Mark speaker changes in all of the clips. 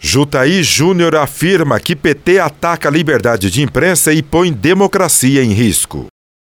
Speaker 1: Jutaí Júnior afirma que PT ataca a liberdade de imprensa e põe democracia em risco.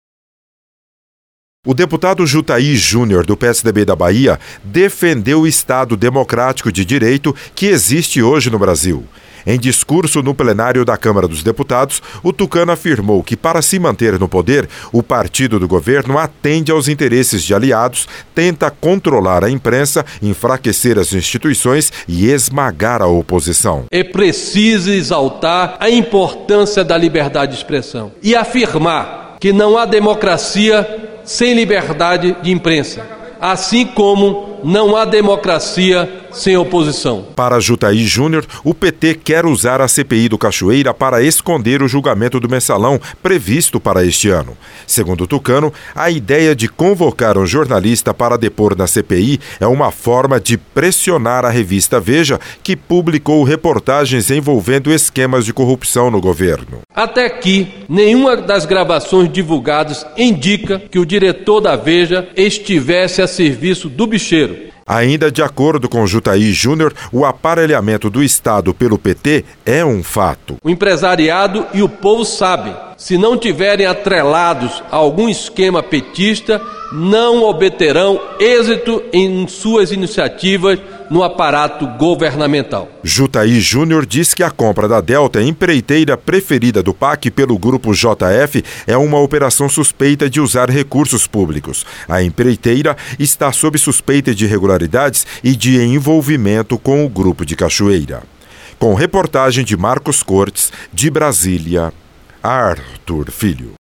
Speaker 1: O deputado Jutaí Júnior, do PSDB da Bahia, defendeu o Estado democrático de direito que existe hoje no Brasil. Em discurso no plenário da Câmara dos Deputados, o tucano afirmou que, para se manter no poder, o partido do governo atende aos interesses de aliados, tenta controlar a imprensa, enfraquecer as instituições e esmagar a oposição.
Speaker 2: É preciso exaltar a importância da liberdade de expressão e afirmar que não há democracia sem liberdade de imprensa, assim como não há democracia sem oposição.
Speaker 1: Para Jutaí Júnior, o PT quer usar a CPI do Cachoeira para esconder o julgamento do mensalão previsto para este ano. Segundo o tucano, a ideia de convocar um jornalista para depor na CPI é uma forma de pressionar a revista Veja, que publicou reportagens envolvendo esquemas de corrupção no governo.
Speaker 2: Até aqui, nenhuma das gravações divulgadas indica que o diretor da Veja estivesse a serviço do bicheiro.
Speaker 1: Ainda de acordo com Jutaí Júnior, o aparelhamento do Estado pelo PT é um fato.
Speaker 2: O empresariado e o povo sabem, se não tiverem atrelados a algum esquema petista, não obterão êxito em suas iniciativas no aparato governamental.
Speaker 1: Jutaí Júnior diz que a compra da Delta, empreiteira preferida do PAC pelo grupo JF, é uma operação suspeita de usar recursos públicos. A empreiteira está sob suspeita de irregularidades e de envolvimento com o grupo de Cachoeira. Com reportagem de Marcos Cortes, de Brasília, Arthur Filho.